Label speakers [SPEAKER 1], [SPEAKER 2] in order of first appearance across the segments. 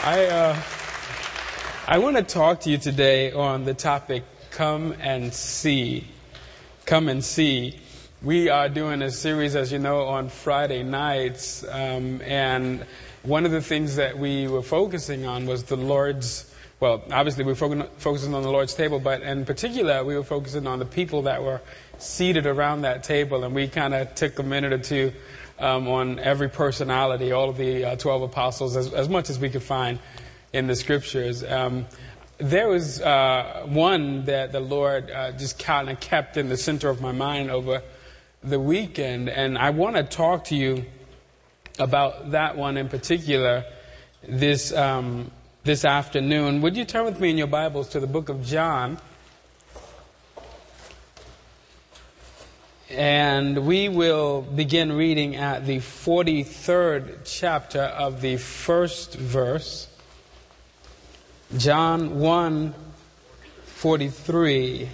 [SPEAKER 1] I want to talk to you today on the topic, come and see. Come and see. We are doing a series, as you know, on Friday nights, and one of the things that we were focusing on was the Lord's, well, obviously we were focusing on the Lord's table, but in particular we were focusing on the people that were seated around that table, and we kind of took a minute or two on every personality, all of the 12 apostles, as much as we could find in the scriptures. There was one that the Lord just kind of kept in the center of my mind over the weekend, and I want to talk to you about that one in particular this afternoon. Would you turn with me in your Bibles to the book of John? And we will begin reading at the 43rd chapter of the first verse. John 1:43.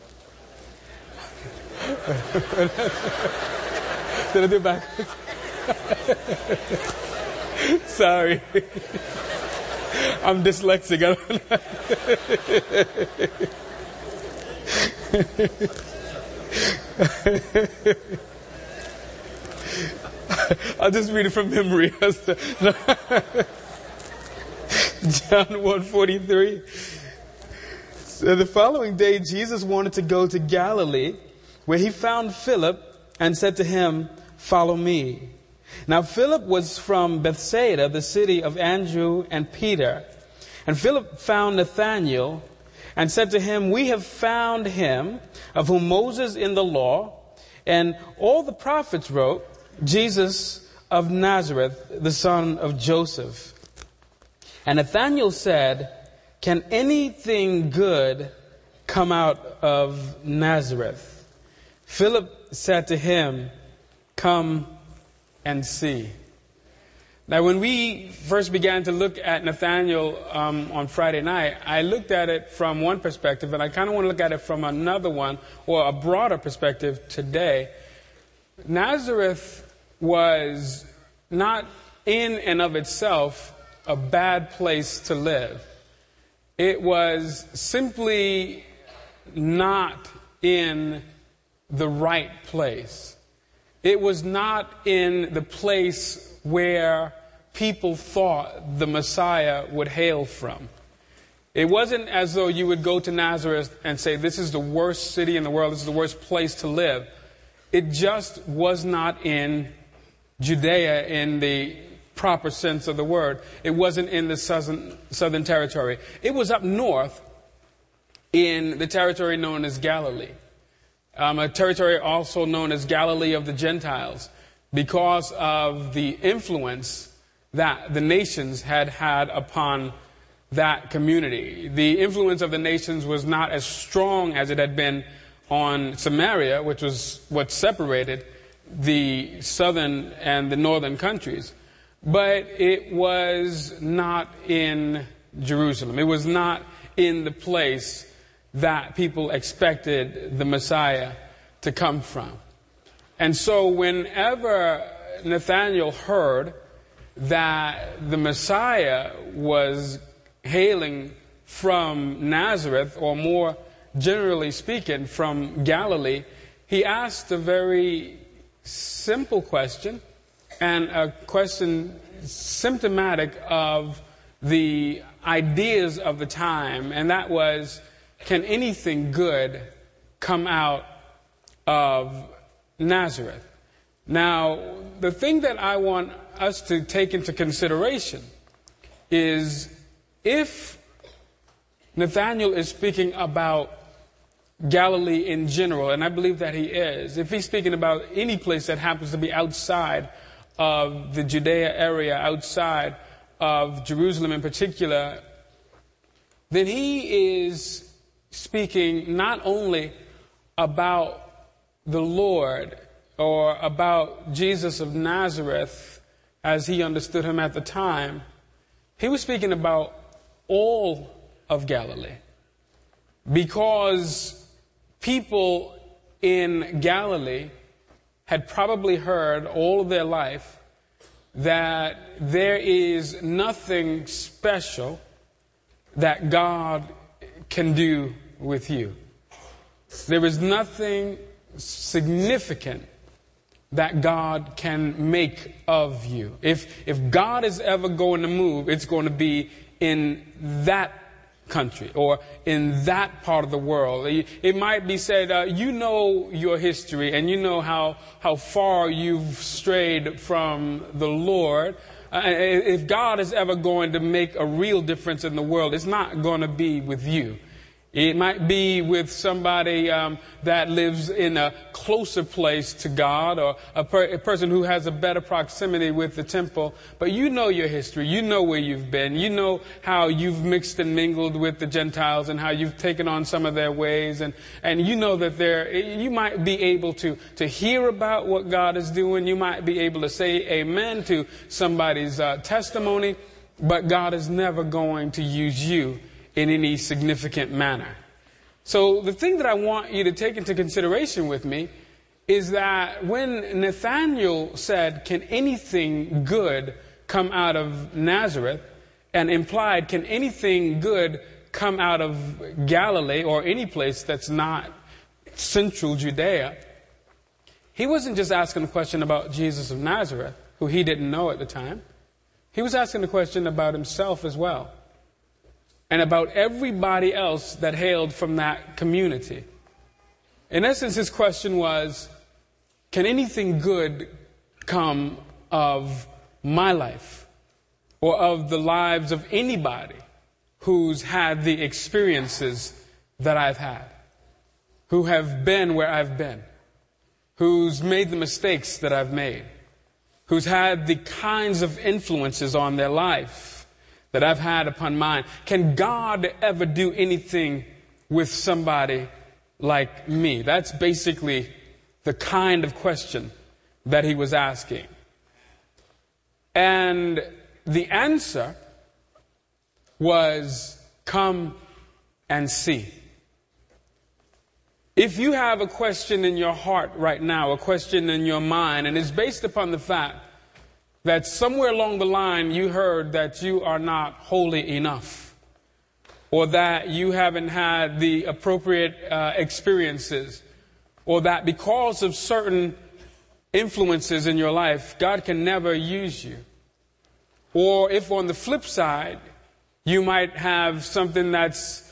[SPEAKER 1] Did I do it backwards? Sorry. I'm dyslexic. I'll just read it from memory. John 1:43. So the following day, Jesus wanted to go to Galilee, where he found Philip and said to him, "Follow me." Now Philip was from Bethsaida, the city of Andrew and Peter. And Philip found Nathanael and said to him, "We have found him of whom Moses in the law and all the prophets wrote, Jesus of Nazareth, the son of Joseph." And Nathanael said, "Can anything good come out of Nazareth?" Philip said to him, "Come and see." Now, when we first began to look at Nathanael on Friday night, I looked at it from one perspective, and I kind of want to look at it from another one, or a broader perspective today. Nazareth was not in and of itself a bad place to live. It was simply not in the right place. It was not in the place where people thought the Messiah would hail from. It wasn't as though you would go to Nazareth and say, "This is the worst city in the world, this is the worst place to live." It just was not in Judea in the proper sense of the word. It wasn't in the southern territory. It was up north in the territory known as Galilee. A territory also known as Galilee of the Gentiles, because of the influence that the nations had had upon that community. The influence of the nations was not as strong as it had been on Samaria, which was what separated the southern and the northern countries. But it was not in Jerusalem. It was not in the place that people expected the Messiah to come from. And so whenever Nathanael heard that the Messiah was hailing from Nazareth, or more generally speaking, from Galilee, he asked a very simple question, and a question symptomatic of the ideas of the time, and that was, can anything good come out of Nazareth? Now, the thing that I want us to take into consideration is, if Nathanael is speaking about Galilee in general, and I believe that he is, if he's speaking about any place that happens to be outside of the Judea area, outside of Jerusalem in particular, then he is speaking not only about the Lord, or about Jesus of Nazareth as he understood him at the time. He was speaking about all of Galilee, because people in Galilee had probably heard all of their life that there is nothing special that God can do with you. There is nothing significant that God can make of you. If God is ever going to move, it's going to be in that country or in that part of the world. It might be said, you know your history and you know how far you've strayed from the Lord. If God is ever going to make a real difference in the world, it's not going to be with you. It might be with somebody that lives in a closer place to God, or a person who has a better proximity with the temple. But you know your history. You know where you've been. You know how you've mixed and mingled with the Gentiles and how you've taken on some of their ways. And you know that you might be able to hear about what God is doing. You might be able to say amen to somebody's testimony. But God is never going to use you in any significant manner. So the thing that I want you to take into consideration with me is that when Nathanael said, can anything good come out of Nazareth, and implied, can anything good come out of Galilee or any place that's not central Judea, he wasn't just asking a question about Jesus of Nazareth, who he didn't know at the time. He was asking a question about himself as well, and about everybody else that hailed from that community. In essence, his question was, can anything good come of my life or of the lives of anybody who's had the experiences that I've had, who have been where I've been, who's made the mistakes that I've made, who's had the kinds of influences on their life that I've had upon mine? Can God ever do anything with somebody like me? That's basically the kind of question that he was asking. And the answer was, come and see. If you have a question in your heart right now, a question in your mind, and it's based upon the fact that somewhere along the line you heard that you are not holy enough, or that you haven't had the appropriate experiences, or that because of certain influences in your life, God can never use you. Or if on the flip side, you might have something that's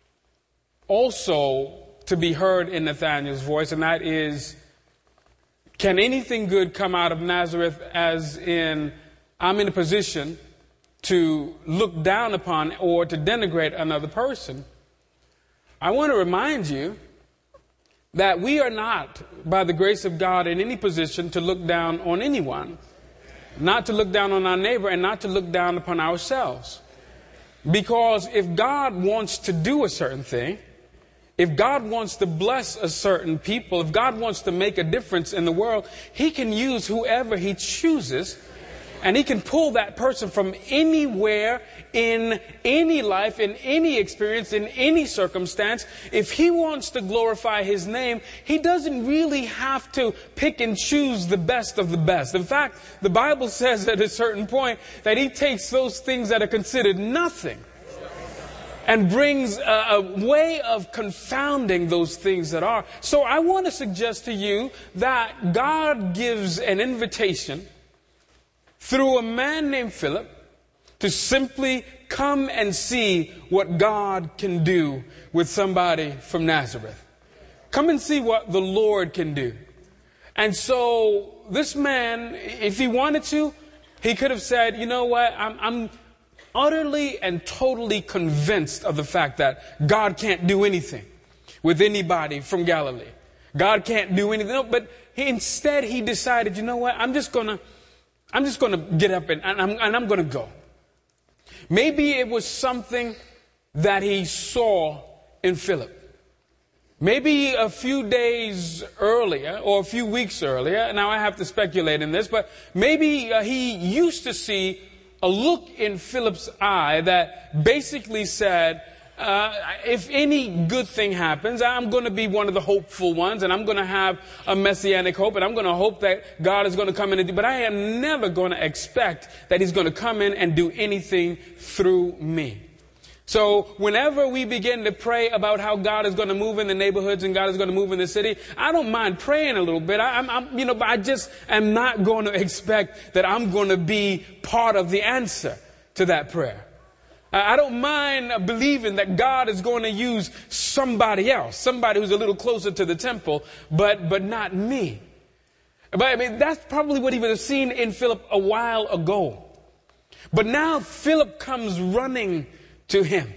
[SPEAKER 1] also to be heard in Nathanael's voice, and that is, can anything good come out of Nazareth, as in, I'm in a position to look down upon or to denigrate another person? I want to remind you that we are not, by the grace of God, in any position to look down on anyone, not to look down on our neighbor, and not to look down upon ourselves. Because if God wants to do a certain thing, if God wants to bless a certain people, if God wants to make a difference in the world, he can use whoever he chooses, and he can pull that person from anywhere, in any life, in any experience, in any circumstance. If he wants to glorify his name, he doesn't really have to pick and choose the best of the best. In fact, the Bible says at a certain point that he takes those things that are considered nothing and brings a way of confounding those things that are. So I want to suggest to you that God gives an invitation through a man named Philip to simply come and see what God can do with somebody from Nazareth. Come and see what the Lord can do. And so this man, if he wanted to, he could have said, you know what, I'm utterly and totally convinced of the fact that God can't do anything with anybody from Galilee. God can't do anything. No, but instead he decided, you know what, I'm just going to get up and I'm going to go. Maybe it was something that he saw in Philip. Maybe a few days earlier or a few weeks earlier, now I have to speculate in this, but maybe he used to see a look in Philip's eye that basically said, if any good thing happens, I'm going to be one of the hopeful ones, and I'm going to have a messianic hope, and I'm going to hope that God is going to come in and do, but I am never going to expect that He's going to come in and do anything through me. So whenever we begin to pray about how God is going to move in the neighborhoods and God is going to move in the city, I don't mind praying a little bit. But I just am not going to expect that I'm going to be part of the answer to that prayer. I don't mind believing that God is going to use somebody else, somebody who's a little closer to the temple, but not me. But I mean, that's probably what he would have seen in Philip a while ago. But now Philip comes running to him.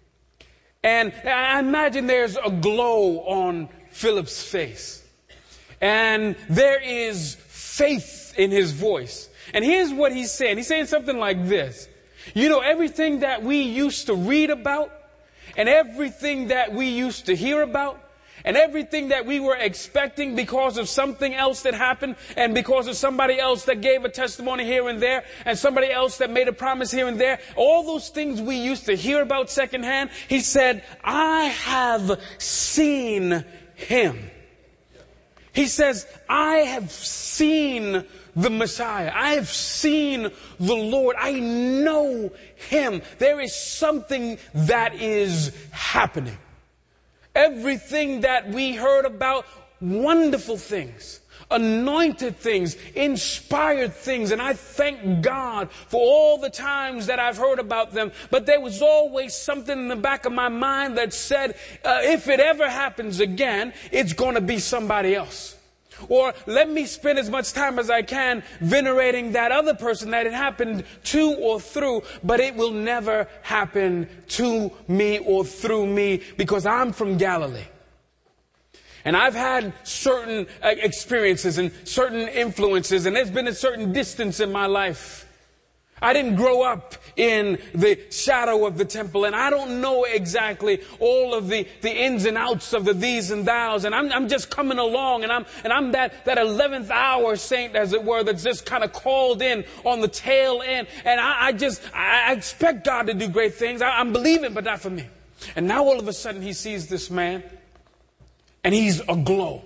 [SPEAKER 1] And I imagine there's a glow on Philip's face. And there is faith in his voice. And here's what he's saying. He's saying something like this. You know, everything that we used to read about, and everything that we used to hear about, and everything that we were expecting because of something else that happened, and because of somebody else that gave a testimony here and there, and somebody else that made a promise here and there, all those things we used to hear about secondhand, he said, I have seen Him. He says, I have seen the Messiah. I have seen the Lord. I know Him. There is something that is happening. Everything that we heard about, wonderful things, anointed things, inspired things. And I thank God for all the times that I've heard about them. But there was always something in the back of my mind that said, if it ever happens again, it's going to be somebody else. Or let me spend as much time as I can venerating that other person that it happened to or through, but it will never happen to me or through me because I'm from Galilee. And I've had certain experiences and certain influences, and there's been a certain distance in my life. I didn't grow up in the shadow of the temple, and I don't know exactly all of the ins and outs of the these and thous, and I'm just coming along, and I'm that 11th hour saint, as it were, that's just kind of called in on the tail end, and I expect God to do great things. I'm believing, but not for me. And now all of a sudden he sees this man, and he's aglow.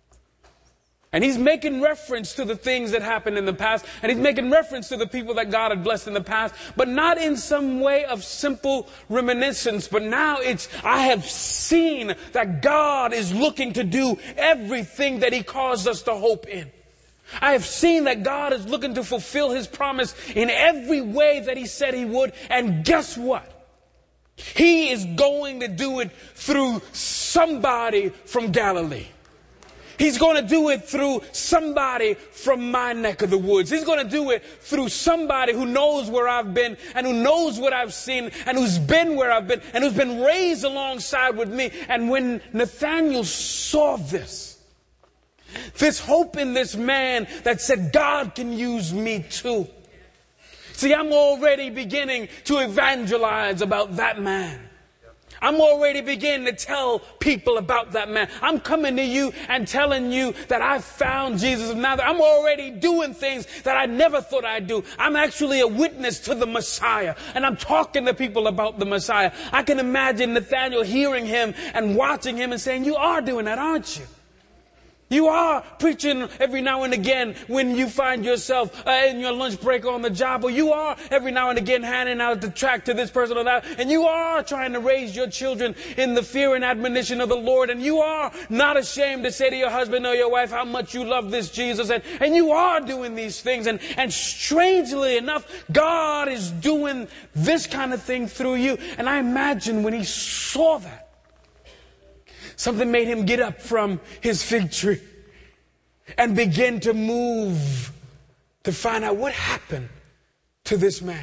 [SPEAKER 1] And he's making reference to the things that happened in the past. And he's making reference to the people that God had blessed in the past. But not in some way of simple reminiscence. But now it's, I have seen that God is looking to do everything that He caused us to hope in. I have seen that God is looking to fulfill His promise in every way that He said He would. And guess what? He is going to do it through somebody from Galilee. He's going to do it through somebody from my neck of the woods. He's going to do it through somebody who knows where I've been and who knows what I've seen and who's been where I've been and who's been raised alongside with me. And when Nathanael saw this hope in this man that said, God can use me too. See, I'm already beginning to evangelize about that man. I'm already beginning to tell people about that man. I'm coming to you and telling you that I found Jesus of Nazareth. I'm already doing things that I never thought I'd do. I'm actually a witness to the Messiah. And I'm talking to people about the Messiah. I can imagine Nathanael hearing him and watching him and saying, you are doing that, aren't you? You are preaching every now and again when you find yourself in your lunch break on the job, or you are every now and again handing out the tract to this person or that, and you are trying to raise your children in the fear and admonition of the Lord, and you are not ashamed to say to your husband or your wife how much you love this Jesus, and you are doing these things, and strangely enough, God is doing this kind of thing through you. And I imagine when he saw that, something made him get up from his fig tree and begin to move to find out what happened to this man.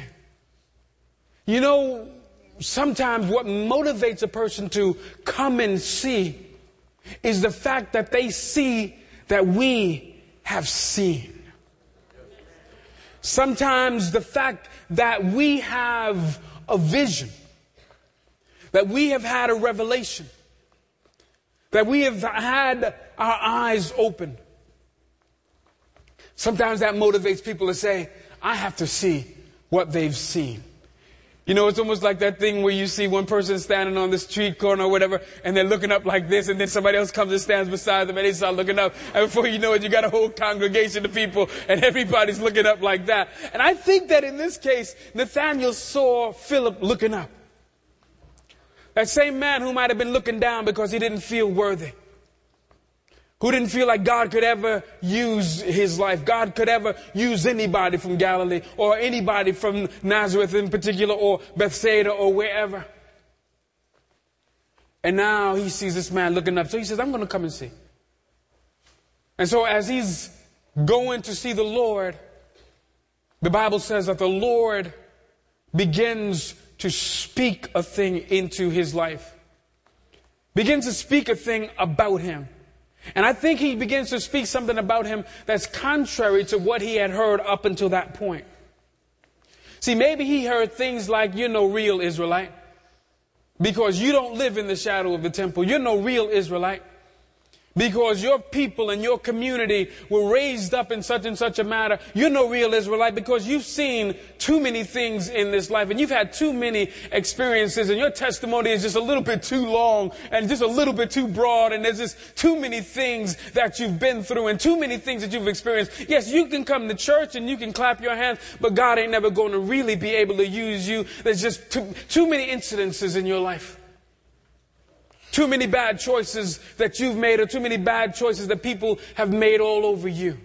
[SPEAKER 1] You know, sometimes what motivates a person to come and see is the fact that they see that we have seen. Sometimes the fact that we have a vision, that we have had a revelation, that we have had our eyes open. Sometimes that motivates people to say, I have to see what they've seen. You know, it's almost like that thing where you see one person standing on the street corner or whatever, and they're looking up like this, and then somebody else comes and stands beside them, and they start looking up. And before you know it, you got a whole congregation of people, and everybody's looking up like that. And I think that in this case, Nathanael saw Philip looking up. That same man who might have been looking down because he didn't feel worthy. Who didn't feel like God could ever use his life. God could ever use anybody from Galilee or anybody from Nazareth in particular or Bethsaida or wherever. And now he sees this man looking up. So he says, I'm going to come and see. And so as he's going to see the Lord, the Bible says that the Lord begins to speak a thing into his life. Begins to speak a thing about him. And I think he begins to speak something about him that's contrary to what he had heard up until that point. See, maybe he heard things like, you're no real Israelite because you don't live in the shadow of the temple. You're no real Israelite because your people and your community were raised up in such and such a manner. You're no real Israelite because you've seen too many things in this life and you've had too many experiences and your testimony is just a little bit too long and just a little bit too broad and there's just too many things that you've been through and too many things that you've experienced. Yes, you can come to church and you can clap your hands, but God ain't never going to really be able to use you. There's just too many incidences in your life. Too many bad choices that you've made or too many bad choices that people have made all over you.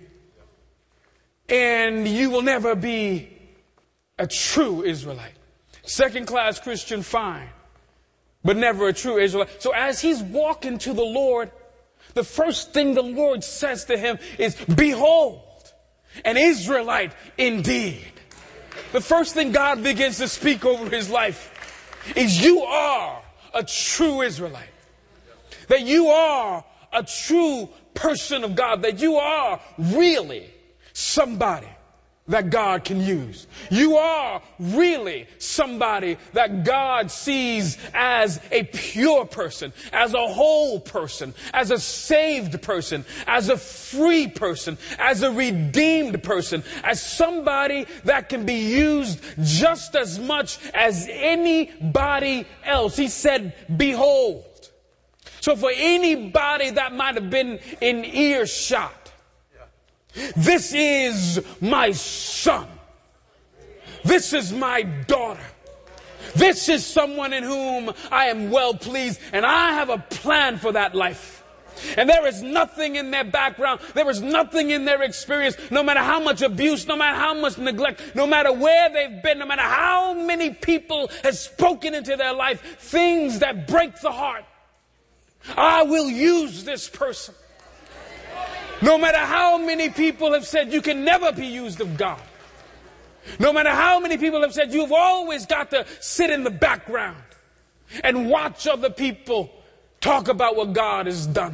[SPEAKER 1] And you will never be a true Israelite. Second class Christian, fine, but never a true Israelite. So as he's walking to the Lord, the first thing the Lord says to him is, behold, an Israelite indeed. The first thing God begins to speak over his life is you are a true Israelite. That you are a true person of God. That you are really somebody that God can use. You are really somebody that God sees as a pure person, as a whole person, as a saved person, as a free person, as a redeemed person, as somebody that can be used just as much as anybody else. He said, behold. So for anybody that might have been in earshot, this is my son. This is my daughter. This is someone in whom I am well pleased, and I have a plan for that life. And there is nothing in their background. There is nothing in their experience. No matter how much abuse, no matter how much neglect, no matter where they've been, no matter how many people have spoken into their life, things that break the heart. I will use this person. No matter how many people have said you can never be used of God. No matter how many people have said you've always got to sit in the background and watch other people talk about what God has done.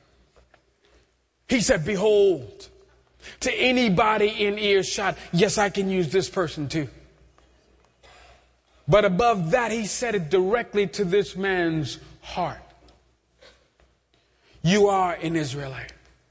[SPEAKER 1] He said, behold, to anybody in earshot, yes, I can use this person too. But above that, he said it directly to this man's heart. You are an Israelite.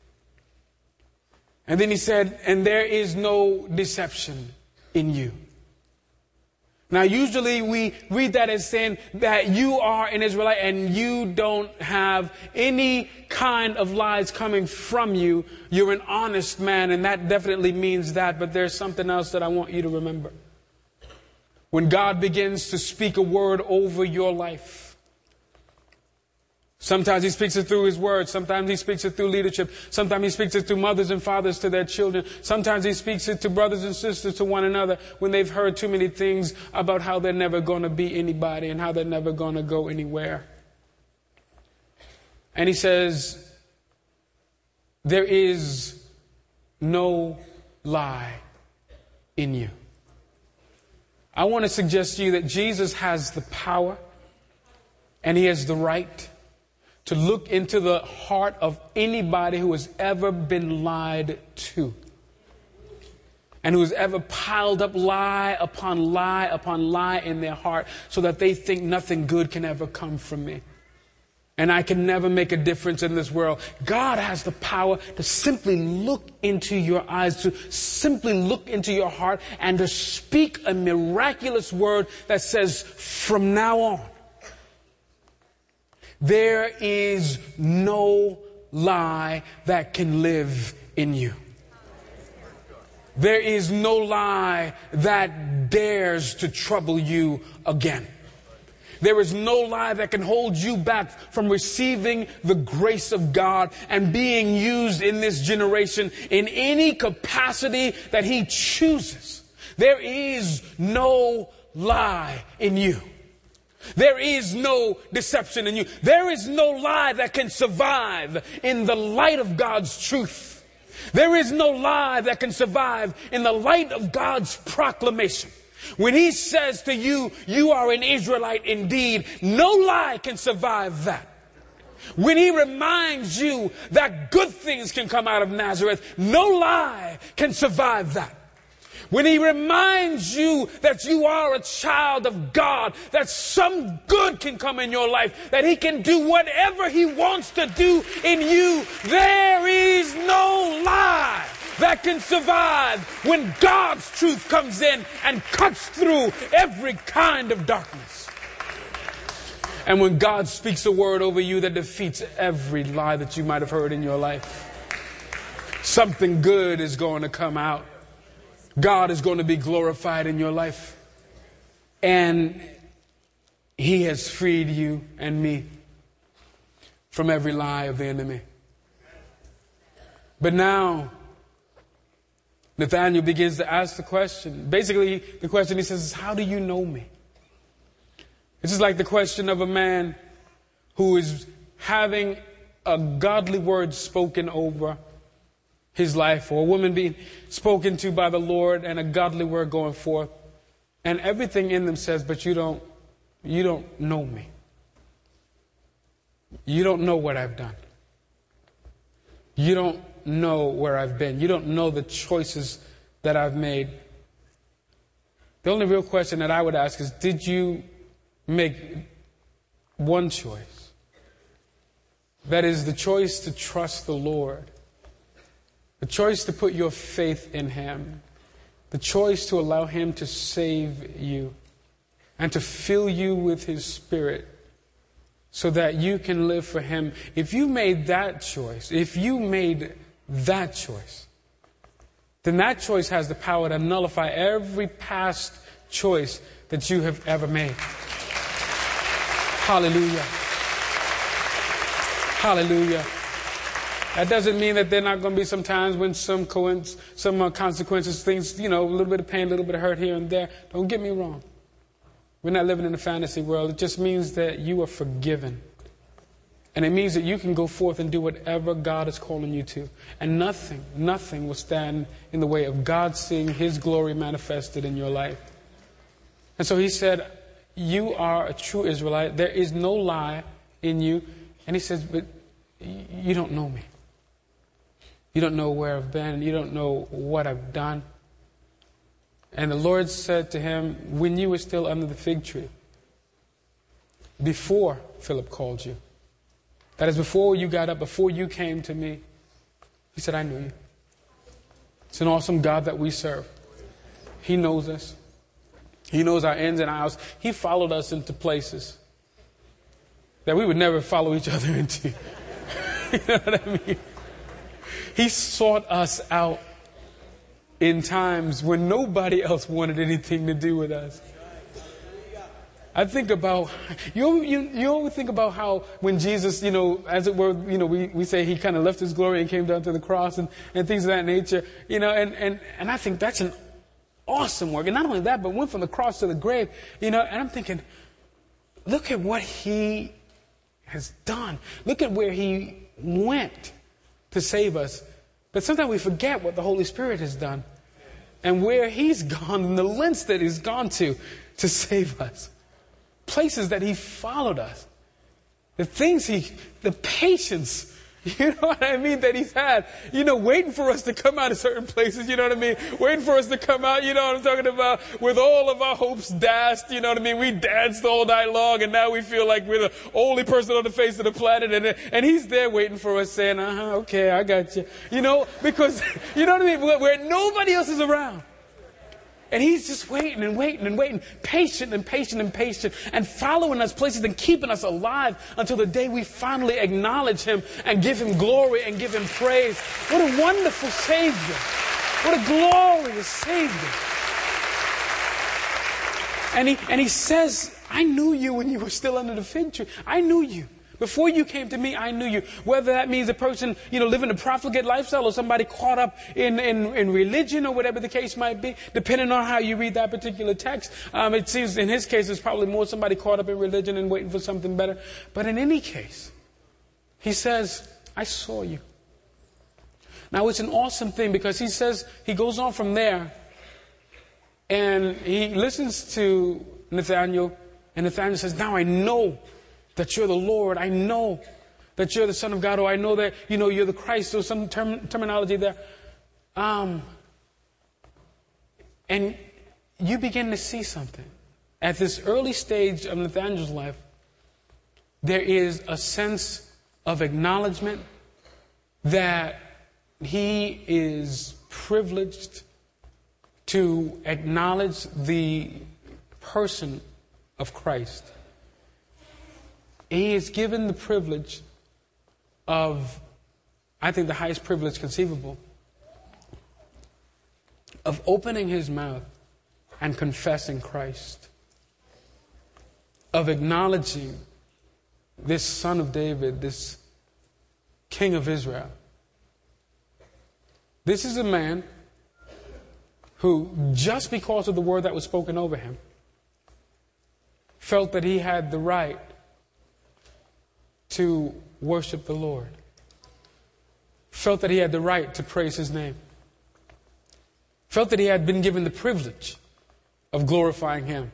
[SPEAKER 1] And then he said, and there is no deception in you. Now, usually we read that as saying that you are an Israelite and you don't have any kind of lies coming from you. You're an honest man, and that definitely means that. But there's something else that I want you to remember. When God begins to speak a word over your life, sometimes he speaks it through his word. Sometimes he speaks it through leadership. Sometimes he speaks it through mothers and fathers to their children. Sometimes he speaks it to brothers and sisters to one another when they've heard too many things about how they're never going to be anybody and how they're never going to go anywhere. And he says, there is no lie in you. I want to suggest to you that Jesus has the power and he has the right to look into the heart of anybody who has ever been lied to. And who has ever piled up lie upon lie upon lie in their heart so that they think nothing good can ever come from me. and I can never make a difference in this world. God has the power to simply look into your eyes, to simply look into your heart, and to speak a miraculous word that says, from now on, there is no lie that can live in you. There is no lie that dares to trouble you again. There is no lie that can hold you back from receiving the grace of God and being used in this generation in any capacity that He chooses. There is no lie in you. There is no deception in you. There is no lie that can survive in the light of God's truth. There is no lie that can survive in the light of God's proclamation. When He says to you, you are an Israelite indeed, no lie can survive that. When He reminds you that good things can come out of Nazareth, no lie can survive that. When He reminds you that you are a child of God, that some good can come in your life, that He can do whatever He wants to do in you, there is no lie that can survive when God's truth comes in and cuts through every kind of darkness. And when God speaks a word over you that defeats every lie that you might have heard in your life, something good is going to come out. God is going to be glorified in your life. And He has freed you and me from every lie of the enemy. But now, Nathanael begins to ask the question. Basically, the question he says is, how do you know me? This is like the question of a man who is having a godly word spoken over his life, or a woman being spoken to by the Lord and a godly word going forth. And everything in them says, but you don't know me. You don't know what I've done. You don't know where I've been. You don't know the choices that I've made. The only real question that I would ask is, did you make one choice? That is the choice to trust the Lord. The choice to put your faith in Him. The choice to allow Him to save you and to fill you with His Spirit so that you can live for Him. If you made that choice, then that choice has the power to nullify every past choice that you have ever made. Hallelujah. Hallelujah. That doesn't mean that there are not going to be some times when some consequences, things, a little bit of pain, a little bit of hurt here and there. Don't get me wrong. We're not living in a fantasy world. It just means that you are forgiven. And it means that you can go forth and do whatever God is calling you to. And nothing will stand in the way of God seeing His glory manifested in your life. And so He said, you are a true Israelite. There is no lie in you. And He says, but you don't know me. You don't know where I've been. You don't know what I've done. And the Lord said to him, when you were still under the fig tree, before Philip called you, that is, before you got up, before you came to me, He said, I knew you. It's an awesome God that we serve. He knows us. He knows our ins and outs. He followed us into places that we would never follow each other into. You know what I mean? He sought us out in times when nobody else wanted anything to do with us. I think about, you always think about how when Jesus, as it were, we say He kind of left His glory and came down to the cross and things of that nature, and I think that's an awesome work. And not only that, but went from the cross to the grave, and I'm thinking, look at what He has done. Look at where He went to save us. But sometimes we forget what the Holy Spirit has done and where He's gone and the lengths that He's gone to save us. Places that He followed us. The patience You know what I mean? That he's had, waiting for us to come out of certain places, you know what I mean? Waiting for us to come out, you know what I'm talking about? With all of our hopes dashed, you know what I mean? We danced all night long and now we feel like we're the only person on the face of the planet, and he's there waiting for us saying, okay, I got you. Because, you know what I mean? Where nobody else is around. And he's just waiting and waiting and waiting, patient and patient and patient, and following us places and keeping us alive until the day we finally acknowledge him and give him glory and give him praise. What a wonderful Savior. What a glorious Savior. And he says, I knew you when you were still under the fig tree. I knew you. Before you came to me, I knew you. Whether that means a person, living a profligate lifestyle or somebody caught up in religion or whatever the case might be, depending on how you read that particular text. It seems in his case, it's probably more somebody caught up in religion and waiting for something better. But in any case, he says, I saw you. Now it's an awesome thing because he goes on from there and he listens to Nathanael, and Nathanael says, now I know that you're the Lord. I know that you're the Son of God, or I know that, you're the Christ, or some terminology there. And you begin to see something. At this early stage of Nathanael's life, there is a sense of acknowledgement that he is privileged to acknowledge the person of Christ. He is given the privilege of, I think the highest privilege conceivable, of opening his mouth and confessing Christ, of acknowledging this Son of David, this King of Israel. This is a man who, just because of the word that was spoken over him, felt that he had the right to worship the Lord. Felt that he had the right to praise his name. Felt that he had been given the privilege of glorifying him,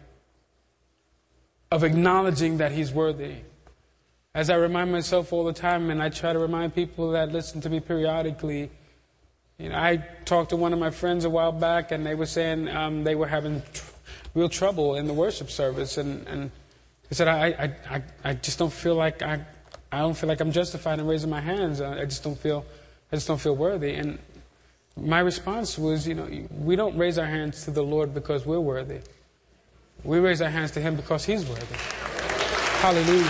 [SPEAKER 1] of acknowledging that he's worthy. As I remind myself all the time, and I try to remind people that listen to me periodically, I talked to one of my friends a while back, and they were saying they were having real trouble in the worship service, and they said, I just don't feel like I don't feel like I'm justified in raising my hands. I just don't feel worthy. And my response was, we don't raise our hands to the Lord because we're worthy. We raise our hands to him because he's worthy. Hallelujah.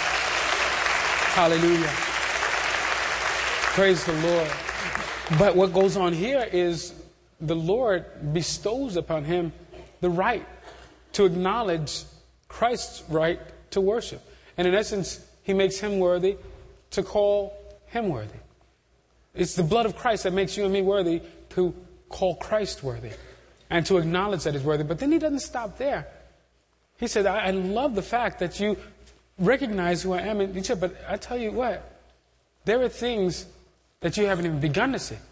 [SPEAKER 1] Hallelujah. Praise the Lord. But what goes on here is the Lord bestows upon him the right to acknowledge Christ's right to worship. And in essence, he makes him worthy to call him worthy. It's the blood of Christ that makes you and me worthy to call Christ worthy and to acknowledge that he's worthy. But then he doesn't stop there. He said, I love the fact that you recognize who I am. And he said, but I tell you what, there are things that you haven't even begun to see.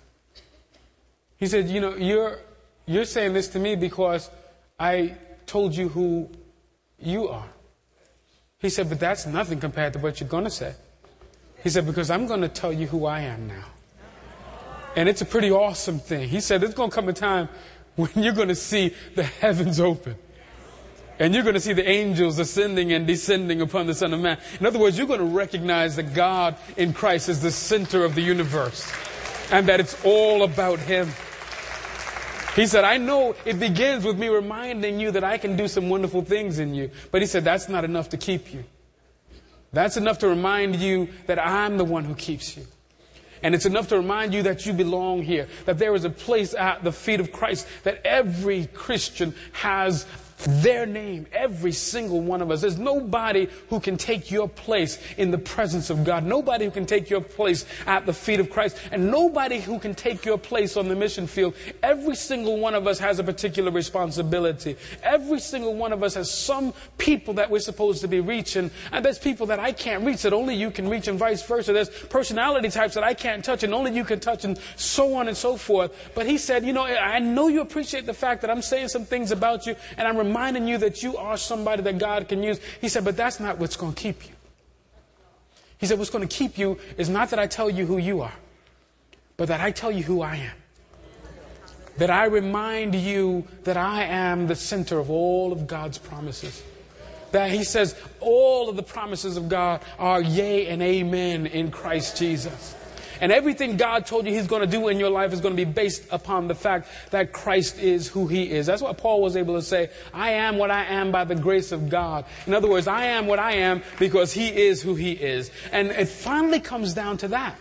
[SPEAKER 1] He said, you're saying this to me because I told you who you are. He said, but that's nothing compared to what you're going to say. He said, because I'm going to tell you who I am now. And it's a pretty awesome thing. He said, there's going to come a time when you're going to see the heavens open. And you're going to see the angels ascending and descending upon the Son of Man. In other words, you're going to recognize that God in Christ is the center of the universe. And that it's all about him. He said, I know it begins with me reminding you that I can do some wonderful things in you. But he said, that's not enough to keep you. That's enough to remind you that I'm the one who keeps you. And it's enough to remind you that you belong here. That there is a place at the feet of Christ. That every Christian has their name, every single one of us. There's nobody who can take your place in the presence of God. Nobody who can take your place at the feet of Christ. And nobody who can take your place on the mission field. Every single one of us has a particular responsibility. Every single one of us has some people that we're supposed to be reaching. And there's people that I can't reach that only you can reach, and vice versa. There's personality types that I can't touch and only you can touch, and so on and so forth. But he said, I know you appreciate the fact that I'm saying some things about you, and I'm reminding you that you are somebody that God can use. He said, but that's not what's going to keep you. He said, what's going to keep you is not that I tell you who you are, but that I tell you who I am. That I remind you that I am the center of all of God's promises. That he says all of the promises of God are yea and amen in Christ Jesus. And everything God told you he's going to do in your life is going to be based upon the fact that Christ is who he is. That's what Paul was able to say. I am what I am by the grace of God. In other words, I am what I am because he is who he is. And it finally comes down to that.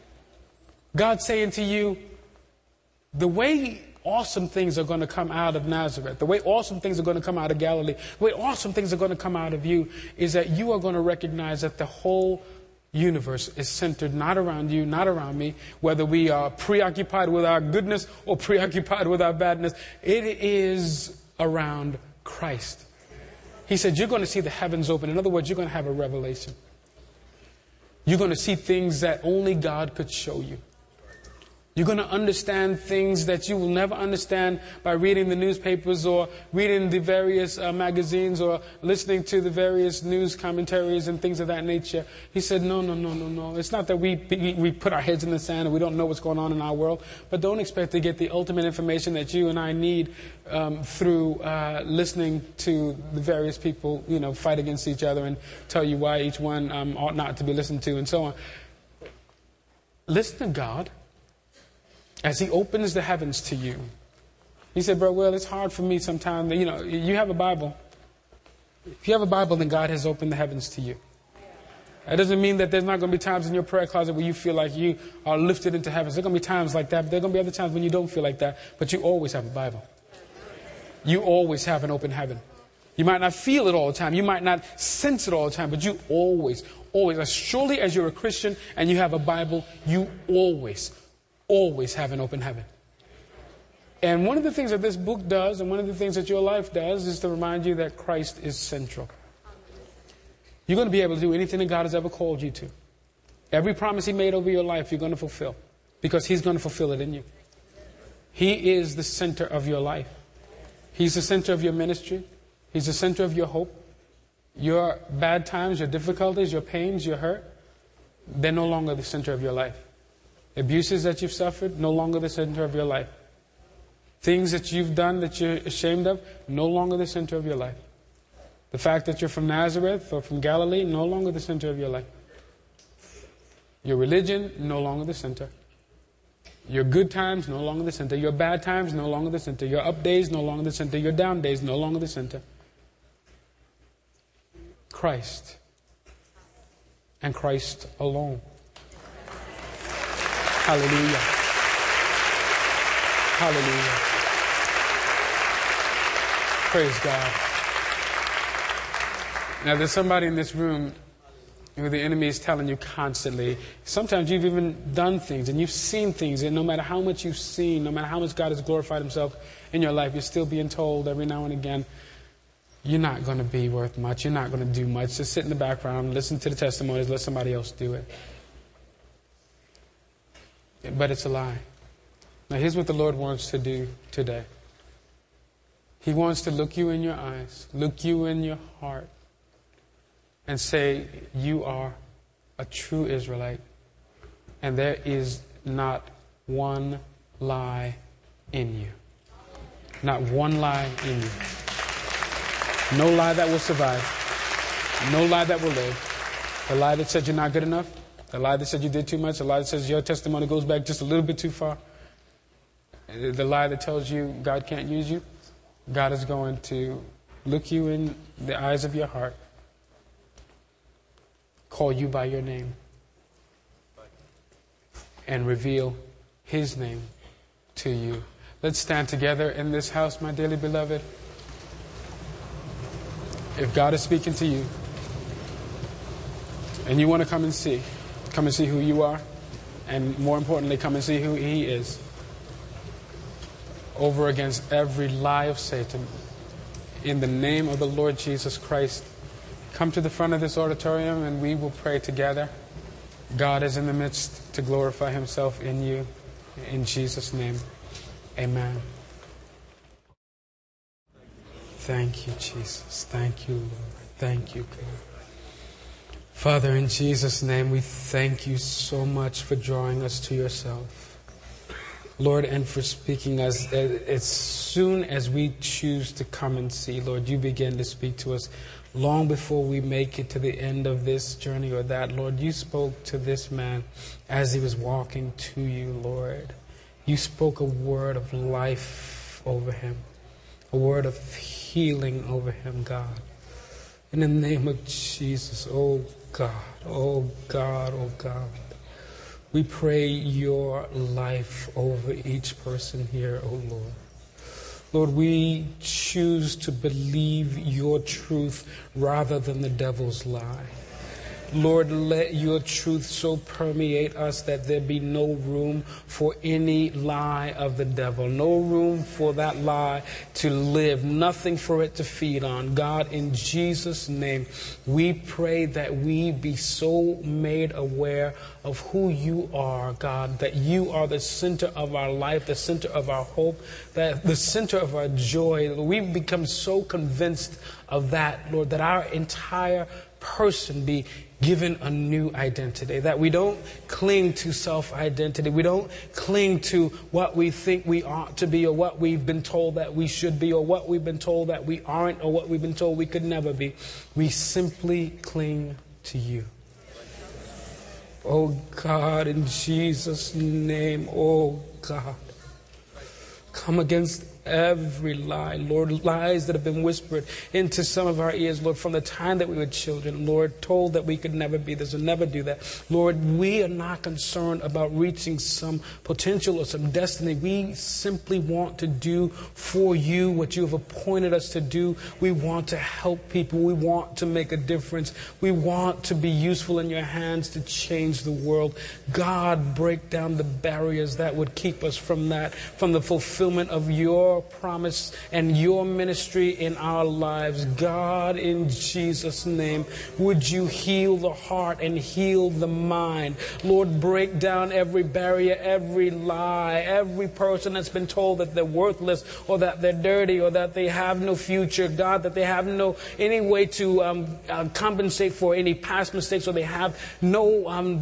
[SPEAKER 1] God saying to you, the way awesome things are going to come out of Nazareth, the way awesome things are going to come out of Galilee, the way awesome things are going to come out of you is that you are going to recognize that the whole universe is centered not around you, not around me, whether we are preoccupied with our goodness or preoccupied with our badness. It is around Christ. He said, you're going to see the heavens open. In other words, you're going to have a revelation. You're going to see things that only God could show you. You're going to understand things that you will never understand by reading the newspapers or reading the various magazines or listening to the various news commentaries and things of that nature. He said, no. It's not that we put our heads in the sand and we don't know what's going on in our world, but don't expect to get the ultimate information that you and I need through listening to the various people, fight against each other and tell you why each one ought not to be listened to and so on. Listen to God. As he opens the heavens to you. He said, bro, well, it's hard for me sometimes. You have a Bible. If you have a Bible, then God has opened the heavens to you. That doesn't mean that there's not going to be times in your prayer closet where you feel like you are lifted into heavens. There are going to be times like that, but there are going to be other times when you don't feel like that. But you always have a Bible. You always have an open heaven. You might not feel it all the time. You might not sense it all the time, but you always, as surely as you're a Christian and you have a Bible, you always have an open heaven. And one of the things that this book does, and one of the things that your life does, is to remind you that Christ is central. You're going to be able to do anything that God has ever called you to. Every promise he made over your life, you're going to fulfill. Because he's going to fulfill it in you. He is the center of your life. He's the center of your ministry. He's the center of your hope. Your bad times, your difficulties, your pains, your hurt, they're no longer the center of your life. Abuses that you've suffered, no longer the center of your life. Things that you've done that you're ashamed of, no longer the center of your life. The fact that you're from Nazareth or from Galilee, no longer the center of your life. Your religion, no longer the center. Your good times, no longer the center. Your bad times, no longer the center. Your up days, no longer the center. Your down days, no longer the center. Christ. And Christ alone. Hallelujah. Hallelujah. Praise God. Now there's somebody in this room who the enemy is telling you constantly. Sometimes you've even done things and you've seen things, and no matter how much you've seen, no matter how much God has glorified himself in your life, you're still being told every now and again, you're not going to be worth much. You're not going to do much. Just sit in the background, listen to the testimonies, let somebody else do it. But it's a lie. Now here's what the Lord wants to do today. He wants to look you in your eyes, look you in your heart, and say, you are a true Israelite. And there is not one lie in you. Not one lie in you. No lie that will survive. No lie that will live. The lie that said you're not good enough. The lie that said you did too much. The lie that says your testimony goes back just a little bit too far. The lie that tells you God can't use you. God is going to look you in the eyes of your heart, call you by your name, and reveal his name to you. Let's stand together in this house, my dearly beloved. If God is speaking to you and you want to come and see who you are, and more importantly, come and see who he is, over against every lie of Satan, in the name of the Lord Jesus Christ, come to the front of this auditorium and we will pray together. God is in the midst to glorify himself in you. In Jesus' name, amen. Thank you, Jesus. Thank you, Lord. Thank you, God. Father, in Jesus' name, we thank you so much for drawing us to yourself. Lord, and for speaking as soon as we choose to come and see, Lord, you begin to speak to us long before we make it to the end of this journey or that. Lord, you spoke to this man as he was walking to you, Lord. You spoke a word of life over him, a word of healing over him, God. In the name of Jesus, oh God, oh God, oh God. We pray your life over each person here, oh Lord. Lord, we choose to believe your truth rather than the devil's lie. Lord, let your truth so permeate us that there be no room for any lie of the devil. No room for that lie to live. Nothing for it to feed on. God, in Jesus' name, we pray that we be so made aware of who you are, God, that you are the center of our life, the center of our hope, that the center of our joy. We've become so convinced of that, Lord, that our entire person be given a new identity, that we don't cling to self-identity. We don't cling to what we think we ought to be or what we've been told that we should be or what we've been told that we aren't or what we've been told we could never be. We simply cling to you. Oh God, in Jesus' name, oh God, come against every lie, Lord, lies that have been whispered into some of our ears, Lord, from the time that we were children, Lord, told that we could never be this or never do that. Lord, we are not concerned about reaching some potential or some destiny. We simply want to do for you what you have appointed us to do. We want to help people. We want to make a difference. We want to be useful in your hands to change the world. God, break down the barriers that would keep us from that, from the fulfillment of your promise and your ministry in our lives. God, in Jesus' name, would you heal the heart and heal the mind? Lord, break down every barrier, every lie, every person that's been told that they're worthless or that they're dirty or that they have no future. God, that they have no any way to compensate for any past mistakes, or they have no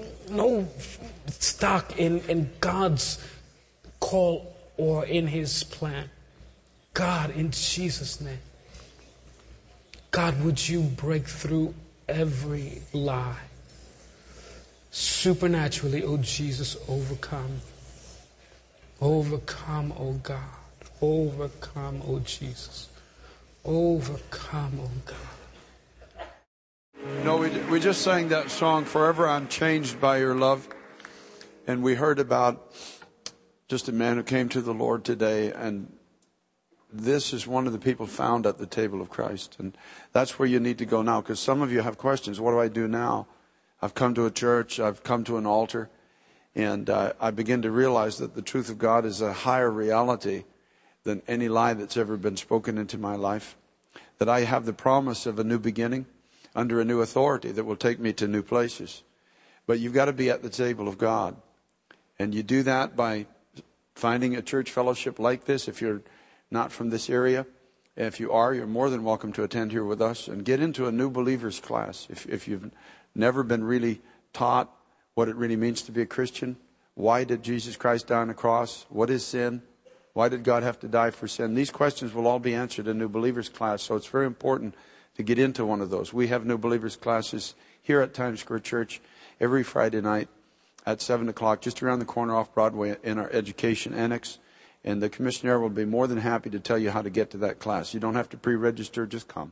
[SPEAKER 1] stock in God's call or in his plan. God, in Jesus' name, God, would you break through every lie? Supernaturally, oh Jesus, overcome. Overcome, oh God. Overcome, oh Jesus. Overcome, oh God.
[SPEAKER 2] No, we just sang that song, Forever I'm Changed by Your Love. And we heard about just a man who came to the Lord today, and this is one of the people found at the table of Christ. And that's where you need to go now, because some of you have questions. What do I do now? I've come to a church, I've come to an altar, and I begin to realize that the truth of God is a higher reality than any lie that's ever been spoken into my life. That I have the promise of a new beginning under a new authority that will take me to new places. But you've got to be at the table of God. And you do that by finding a church fellowship like this. If you're not from this area, if you are, you're more than welcome to attend here with us and get into a new believers class. If you've never been really taught what it really means to be a Christian, why did Jesus Christ die on the cross? What is sin? Why did God have to die for sin? These questions will all be answered in new believers class. So it's very important to get into one of those. We have new believers classes here at Times Square Church every Friday night at 7 o'clock, just around the corner off Broadway in our education annex. And the commissioner will be more than happy to tell you how to get to that class. You don't have to pre-register, just come.